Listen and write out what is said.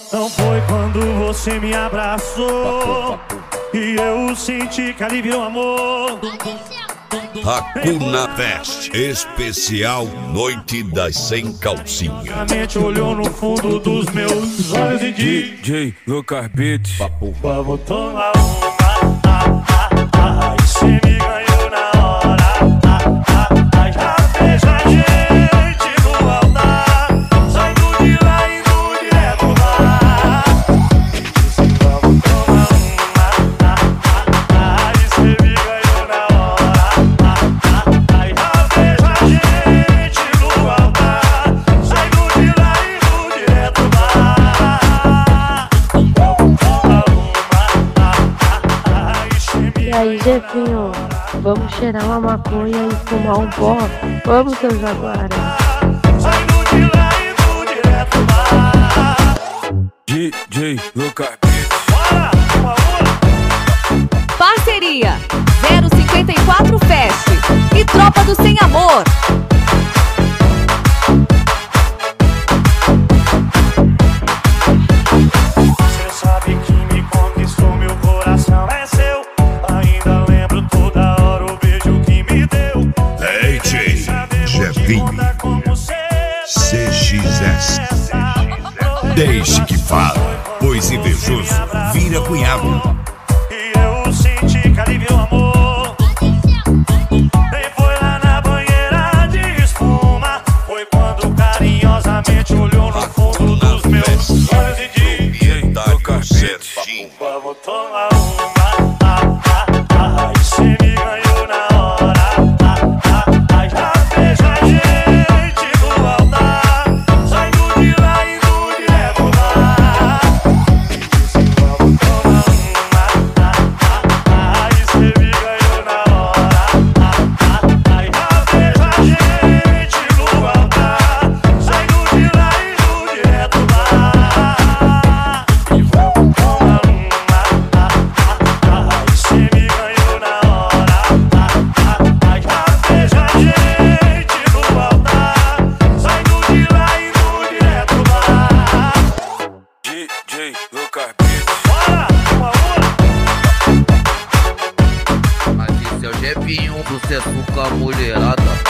Não foi quando você me abraçou e eu senti que ali virou amor. Hakuna Fest, especial Noite das Sem Calcinha. A mente olhou no fundo dos meus olhos e disse: DJ Lucas Beats. vamos tomar uma. Você me ganhou na hora. Já vejo a gente no altar, saindo de lá e indo direto lá. Disse: vamos tomar uma. Você me ganhou na hora. Já vejo a gente no altar, saindo de lá e indo direto lá. Vamos tomar uma. E aí, Jefinho, vamos cheirar uma maconha e fumar um pó? Vamos, seu Jaguara. DJ Lucas Beats. Parceria 054 Fest e Tropa do Sem Amor. Você sabe que me conquistou, meu coração é seu. Ainda lembro toda hora o beijo que me deu. DJ Jefinho CXS. Deixe que fale, pois invejoso vira cunhado. E eu senti que ali virou amor. Nem foi lá na banheira de espuma. Foi quando carinhosamente olhou no fundo dos meus olhos e disse: vamos tomar uma. Você me ganhou na hora. Já vejo a gente no altar, saindo de lá e indo direto lá. Disse: vamos tomar uma. Você me ganhou na hora. Já vejo a gente no altar, saindo de lá e indo direto lá. E vamos tomar uma. Você me ganhou na hora. Já vejo a gente no altar, saindo de lá e indo direto lá. DJ Lucas Beats. Bora, uma outra. Mas esse é o Jefinho, sucesso com a mulherada.